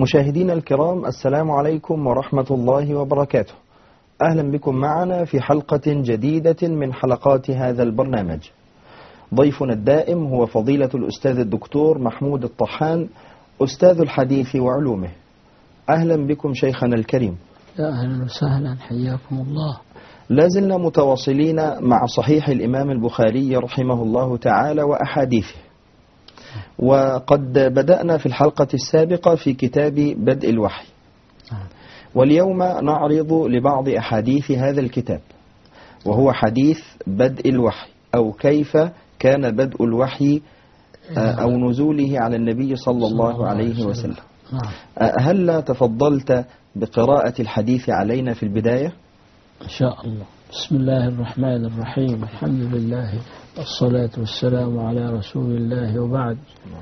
مشاهدينا الكرام، السلام عليكم ورحمة الله وبركاته. أهلا بكم معنا في حلقة جديدة من حلقات هذا البرنامج. ضيفنا الدائم هو فضيلة الأستاذ الدكتور محمود الطحان، أستاذ الحديث وعلومه. أهلا بكم شيخنا الكريم. أهلا وسهلا، حياكم الله. لازلنا متواصلين مع صحيح الإمام البخاري رحمه الله تعالى وأحاديثه، وقد بدأنا في الحلقة السابقة في كتاب بدء الوحي، واليوم نعرض لبعض أحاديث هذا الكتاب، وهو حديث بدء الوحي، أو كيف كان بدء الوحي أو نزوله على النبي صلى الله عليه وسلم. هل تفضلت بقراءة الحديث علينا في البداية؟ إن شاء الله. بسم الله الرحمن الرحيم، الحمد لله والصلاة والسلام على رسول الله، وبعد.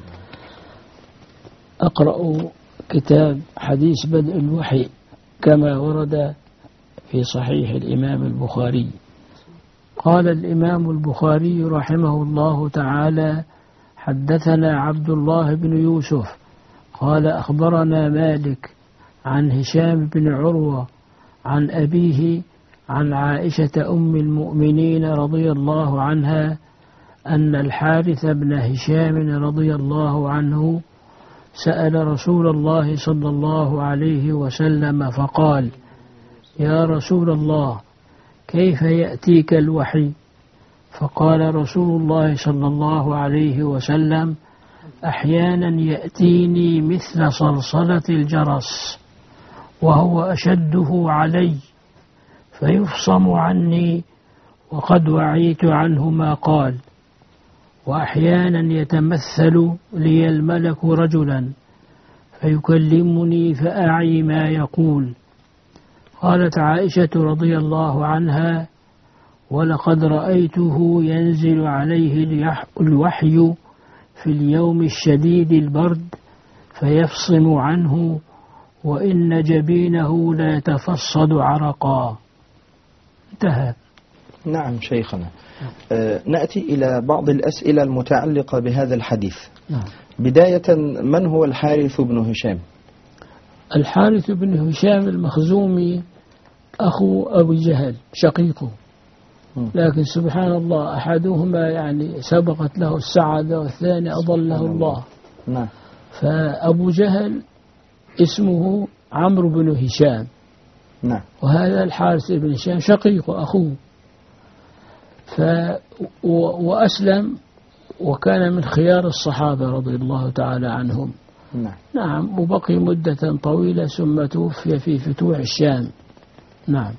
أقرأ كتاب حديث بدء الوحي كما ورد في صحيح الإمام البخاري. قال الإمام البخاري رحمه الله تعالى: حدثنا عبد الله بن يوسف قال أخبرنا مالك عن هشام بن عروة عن أبيه عن عائشة أم المؤمنين رضي الله عنها أن الحارث بن هشام رضي الله عنه سأل رسول الله صلى الله عليه وسلم فقال: يا رسول الله، كيف يأتيك الوحي؟ فقال رسول الله صلى الله عليه وسلم: أحيانا يأتيني مثل صلصلة الجرس وهو أشده علي فيفصم عني وقد وعيت عنه ما قال، وأحيانا يتمثل لي الملك رجلا فيكلمني فأعي ما يقول. قالت عائشة رضي الله عنها: ولقد رأيته ينزل عليه الوحي في اليوم الشديد البرد فيفصم عنه وإن جبينه لا يتفصد عرقا. انتهى. نعم شيخنا. نأتي إلى بعض الأسئلة المتعلقة بهذا الحديث. نعم. بداية، من هو الحارث بن هشام؟ الحارث بن هشام المخزومي أخو أبي جهل شقيقه، لكن سبحان الله أحدهما يعني سبقت له السعادة والثاني أضله الله. نعم. فأبو جهل اسمه عمرو بن هشام. نعم. وهذا الحارث بن هشام شقيقه أخوه، وأسلم وكان من خيار الصحابة رضي الله تعالى عنهم. نعم. نعم. وبقي مدة طويلة ثم توفي في فتوح الشام. نعم.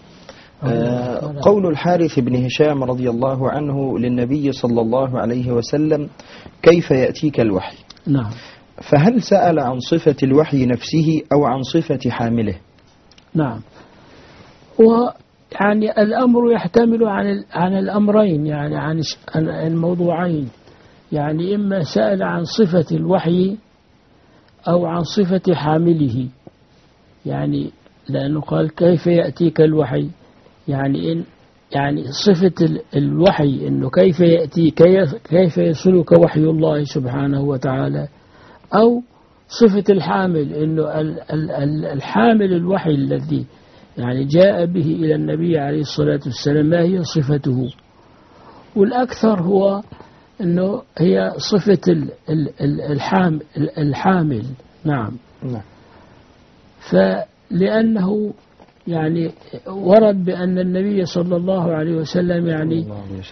قول الحارث بن هشام رضي الله عنه للنبي صلى الله عليه وسلم: كيف يأتيك الوحي؟ نعم. فهل سأل عن صفة الوحي نفسه أو عن صفة حامله؟ نعم. ويعني الأمر يحتمل عن الأمرين، يعني عن الموضوعين، يعني إما سأل عن صفة الوحي أو عن صفة حامله. يعني لأنه قال: كيف يأتيك الوحي؟ يعني صفة الوحي إنه كيف يأتي، كيف يصلك وحي الله سبحانه وتعالى، أو صفة الحامل إنه الحامل الوحي الذي يعني جاء به إلى النبي عليه الصلاة والسلام ما هي صفته. والأكثر هو إنه هي صفة الحامل. نعم. فلأنه يعني ورد بأن النبي صلى الله عليه وسلم يعني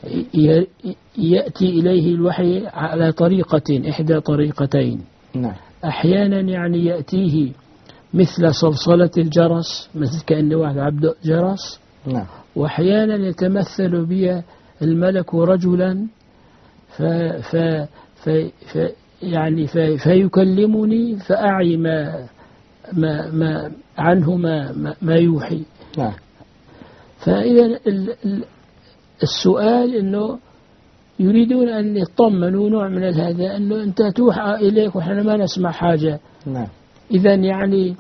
يأتي إليه الوحي على طريقة، إحدى طريقتين. نعم. أحيانا يعني يأتيه مثل صلصلة الجرس، مثل كأن واحد عبد جرس. نعم. وأحيانا يتمثل بي الملك رجلا يعني فيكلمني فأعي ما عنه ما يوحي. نعم. فإذا السؤال إنه يريدون أن يطمنوا نوع من هذا، أنه أنت توحى إليك وإحنا ما نسمع حاجة. نعم. إذا يعني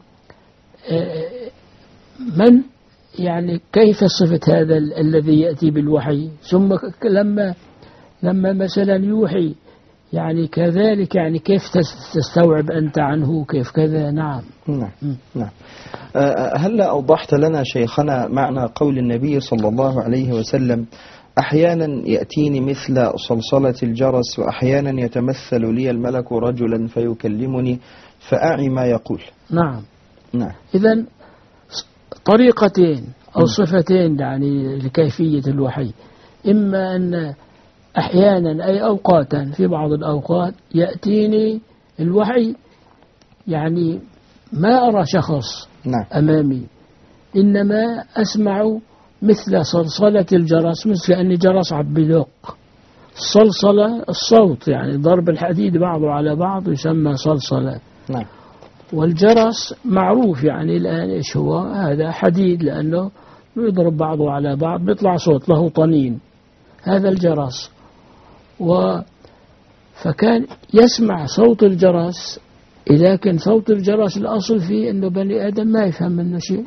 من يعني كيف صفة هذا الذي يأتي بالوحي؟ ثم لما مثلا يوحي يعني كذلك يعني كيف تستوعب أنت عنه كيف كذا. نعم. نعم. نعم. هل أوضحت لنا شيخنا معنى قول النبي صلى الله عليه وسلم أحيانا يأتيني مثل صلصلة الجرس وأحيانا يتمثل لي الملك رجلا فيكلمني فأعي ما يقول؟ نعم. نعم. إذن طريقتين أو صفتين يعني لكيفية الوحي. إما أن أحيانا أي أوقاتا في بعض الأوقات يأتيني الوحي يعني ما أرى شخص نعم. أمامي، إنما أسمع مثل صلصلة الجرس، مثل أن جرس عم بدق. الصلصلة الصوت يعني ضرب الحديد بعضه على بعض يسمى صلصلة. نعم. والجرس معروف يعني الآن إيش هو، هذا حديد لأنه يضرب بعضه على بعض بيطلع صوت له طنين، هذا الجرس. فكان يسمع صوت الجرس، لكن صوت الجرس الأصل فيه أنه بني آدم ما يفهم منه شيء،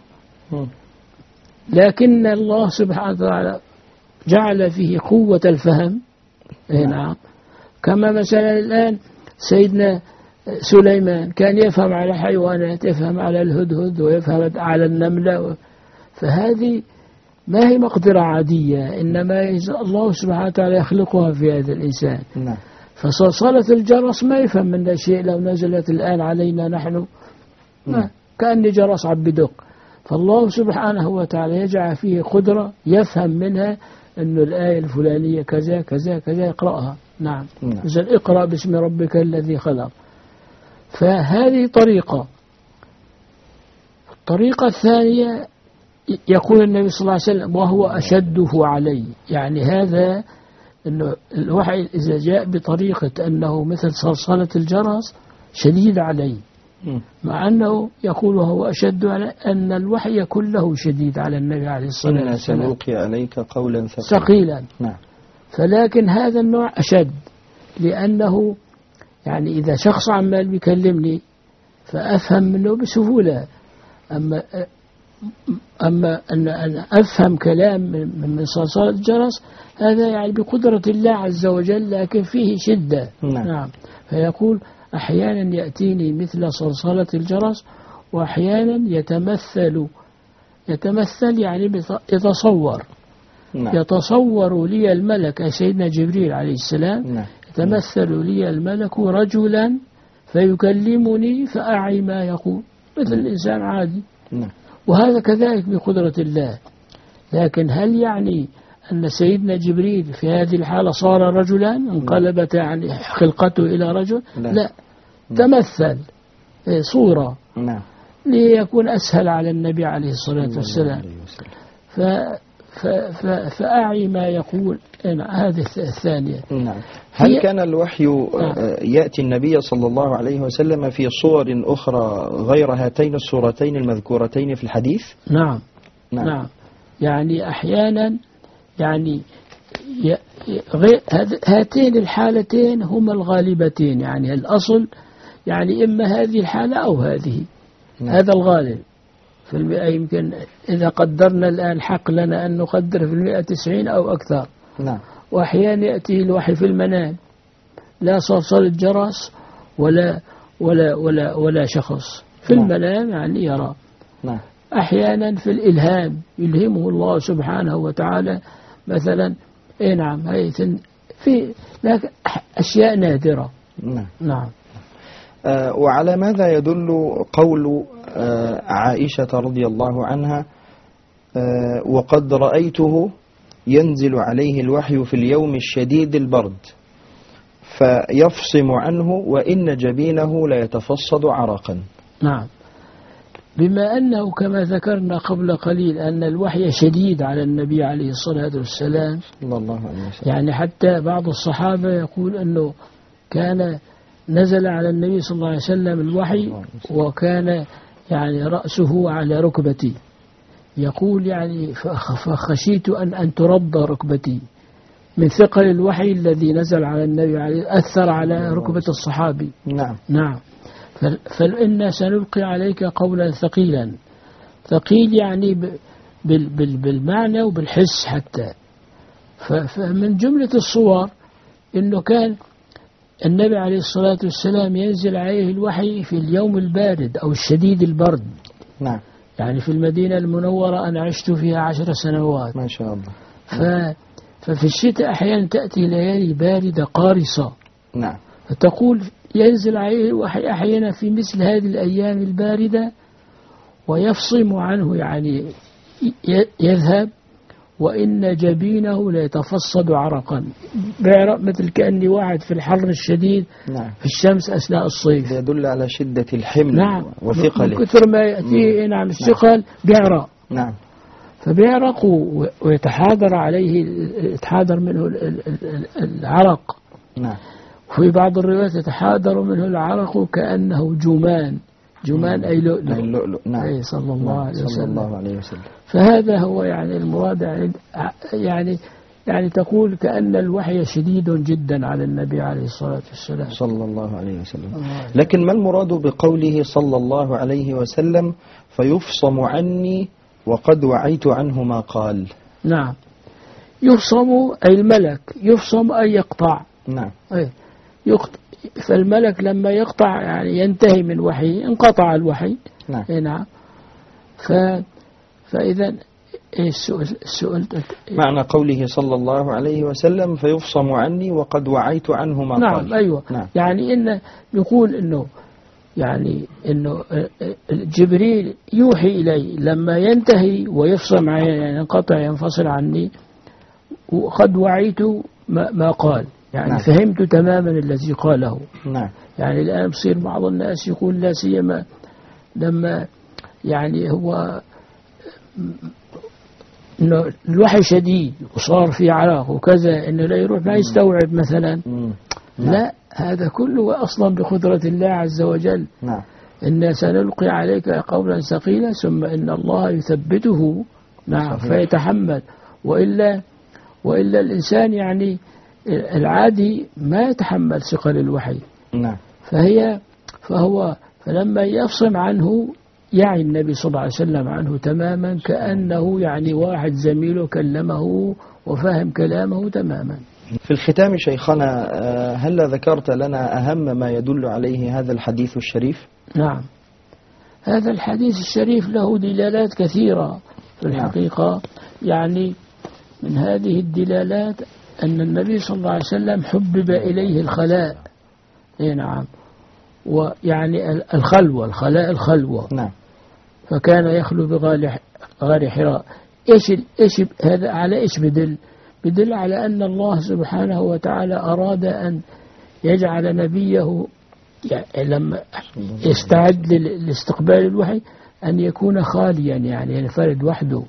لكن الله سبحانه وتعالى جعل فيه قوة الفهم. نعم. كما مثلا الآن سيدنا سليمان كان يفهم على حيوانات، يفهم على الهدهد ويفهم على النملة، فهذه ما هي مقدرة عادية، إنما الله سبحانه وتعالى يخلقها في هذا الإنسان. نعم. فصلصلة الجرس ما يفهم منها شيء، لو نزلت الآن علينا نحن ما كأن جرس عم بدق. فالله سبحانه وتعالى يجعل فيه قدرة يفهم منها أن الآية الفلانية كذا كذا كذا يقرأها. نعم. إذن اقرأ باسم ربك الذي خلق. فهذه طريقة. الطريقة الثانية يقول النبي صلى الله عليه وسلم وهو أشده علي، يعني هذا أنه الوحي إذا جاء بطريقة أنه مثل صلصلة الجرس شديد علي، مع أنه يقول وهو أشد على أن الوحي كله شديد على النبي عليه الصلاة والسلام. سنلقي عليك قولا ثقيلا. نعم. فلكن هذا النوع أشد، لأنه يعني إذا شخص عمال بيكلمني فأفهم منه بسهولة، أما أن أفهم كلام من صلصلة الجرس هذا يعني بقدرة الله عز وجل، لكن فيه شدة. نعم. فيقول أحيانا يأتيني مثل صلصلة الجرس وأحيانا يتمثل يعني يتصور. نعم. يتصور لي الملك سيدنا جبريل عليه السلام. نعم. يتمثل لي الملك رجلا فيكلمني فأعي ما يقول مثل الإنسان عادي. نعم. وهذا كذلك بقدرة الله. لكن هل يعني أن سيدنا جبريل في هذه الحالة صار رجلا انقلبت يعني خلقته إلى رجل؟ لا. تمثل صورة. نعم. ليكون أسهل على النبي عليه الصلاة والسلام. فأعي ما يقول. هذه الثانية. نعم. هل كان الوحي يأتي النبي صلى الله عليه وسلم في صور أخرى غير هاتين الصورتين المذكورتين في الحديث؟ نعم. نعم. يعني أحيانا يعني هاتين الحالتين هما الغالبتين، يعني الأصل يعني إما هذه الحالة أو هذه. هذا الغالب في المئة. يمكن إذا قدرنا الآن حق لنا أن نقدر في 190 أو أكثر. نعم. وأحيانا يأتي الوحي في المنام، لا صلصلة جرس ولا شخص في المنام يعني يرى. نعم. أحيانا في الإلهام يلهمه الله سبحانه وتعالى مثلا. نعم. هي في لكن أشياء نادرة. نعم. نعم. وعلى ماذا يدل قول عائشة رضي الله عنها وقد رأيته ينزل عليه الوحي في اليوم الشديد البرد فيفصم عنه وإن جبينه ليتفصد عرقا؟ نعم. بما أنه كما ذكرنا قبل قليل أن الوحي شديد على النبي عليه الصلاة والسلام، يعني حتى بعض الصحابة يقول أنه كان نزل على النبي صلى الله عليه وسلم الوحي وكان يعني رأسه على ركبتي، يقول يعني فخشيت أن ترضى ركبتي من ثقل الوحي الذي نزل على النبي عليه، أثر على ركبة الصحابي. نعم. نعم. فإنا سنلقي عليك قولا ثقيلا. ثقيل يعني بالمعنى وبالحس حتى. فمن جملة الصور إنه كان النبي عليه الصلاة والسلام ينزل عليه الوحي في اليوم البارد أو الشديد البرد. نعم. يعني في المدينة المنورة أنا عشت فيها 10 سنوات. ما شاء الله. ففي الشتاء أحيانا تأتي ليالي باردة قارصة. نعم. فتقول ينزل عليه الوحي أحيانا في مثل هذه الأيام الباردة ويفصم عنه، يعني يذهب، وإن جبينه ليتفصد عرقا، بيعرق مثل كأني واحد في الحر الشديد. نعم. في الشمس أثناء الصيف. يدل على شدة الحمل. نعم. وثقله. من كثر ما يأتيه نعم الثقل بيعرق. نعم. فبيعرق ويتحاذر عليه، يتحاذر منه العرق. نعم. وفي بعض الروايات يتحاذر منه العرق كأنه جمان أي لؤلؤ. أي لؤلؤ. نعم. أي صلى الله عليه وسلم. صلى الله عليه وسلم. فهذا هو يعني المراد، يعني تقول كأن الوحي شديد جدا على النبي عليه الصلاة والسلام. صلى الله عليه وسلم. لكن ما المراد بقوله صلى الله عليه وسلم فيفصم عني وقد وعيت عنه ما قال؟ نعم. يفصم أي الملك، يفصم أي يقطع. نعم. فالملك لما يقطع يعني ينتهي من وحي، انقطع الوحي. نعم. نعم. فإذا إيه السؤال معنى قوله صلى الله عليه وسلم فيفصم عني وقد وعيت عنه ما نعم قال؟ أيوة. نعم. يعني إن يقول إنه جبريل يوحي إلي لما ينتهي ويفصم يعني ينقطع ينفصل عني، وقد وعيت ما قال، يعني نعم. فهمت تماما الذي قاله. نعم. يعني الآن بصير بعض الناس يقول لا سيما لما يعني هو إنه الوحي شديد وصار في عراق وكذا، إنه لا يروح ما يستوعب مثلا. لا، هذا كله أصلا بقدرة الله عز وجل. نعم. إن سنلقي عليك قولا ثقيلا ثم إن الله يثبته. نعم. فيتحمل، وإلا الإنسان يعني العادي ما يتحمل ثقل الوحي. نعم. فلما يفصم عنه يعني النبي صلى الله عليه وسلم عنه تماما، كأنه يعني واحد زميله كلمه وفهم كلامه تماما. في الختام شيخنا، هل ذكرت لنا أهم ما يدل عليه هذا الحديث الشريف؟ نعم. هذا الحديث الشريف له دلالات كثيرة في الحقيقة. يعني من هذه الدلالات أن النبي صلى الله عليه وسلم حبب إليه الخلاء. نعم. ويعني الخلوة. نعم. فكان يخلو بغار حراء. إيش هذا على إيش بدل على أن الله سبحانه وتعالى أراد أن يجعل نبيه يعني لما يستعد لاستقبال الوحي أن يكون خاليا، يعني ينفرد وحده.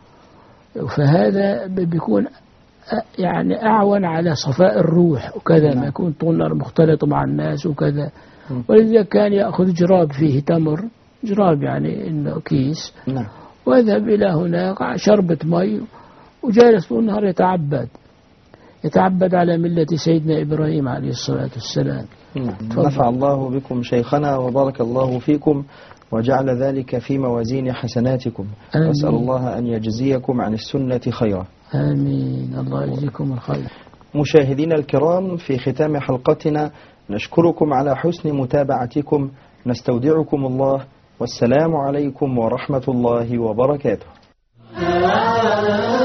فهذا بيكون يعني أعون على صفاء الروح وكذا. ما يكون طول النهار مختلط مع الناس وكذا. ولذلك كان يأخذ جراب فيه تمر، جراب يعني إنه كيس. نعم. ويذهب إلى هناك شربة مي وجالس طول النهار يتعبد على ملة سيدنا إبراهيم عليه الصلاة والسلام. نفع الله بكم شيخنا وبارك الله فيكم وجعل ذلك في موازين حسناتكم. أسأل الله أن يجزيكم عن السنة خيرا. آمين. الله يجزيكم الخير. مشاهدينا الكرام، في ختام حلقتنا نشكركم على حسن متابعتكم، نستودعكم الله، والسلام عليكم ورحمة الله وبركاته.